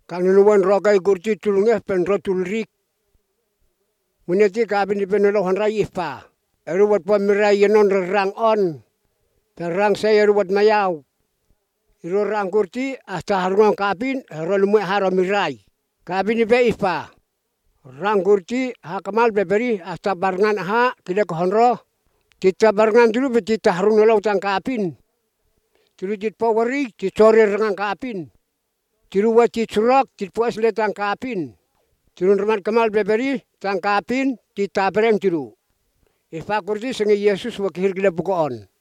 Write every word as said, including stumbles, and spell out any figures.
Kanunuan rokai kurti tulungnya penro tulrik. Muneti kabin di penolohan rai ipa. Erubat pamirai yenon rang on. Perang saya erubat mayau. Iro rang kurti hasta harungan kabin rolumui haramirai. Kabin di pe ipa. Rang kurti hakamal beberi hasta barengan ha tidak honro. Kita barengan dulu betita harun nolong tang kabin. Tulu jit poweri dicore rengang kabin. Tiru wati surak, tipuas le tangkapin. Tiru reman kemal beberi, tangkapin, titabreng tiru. Ifa kurti sengi Yesus wakil gila bukoon.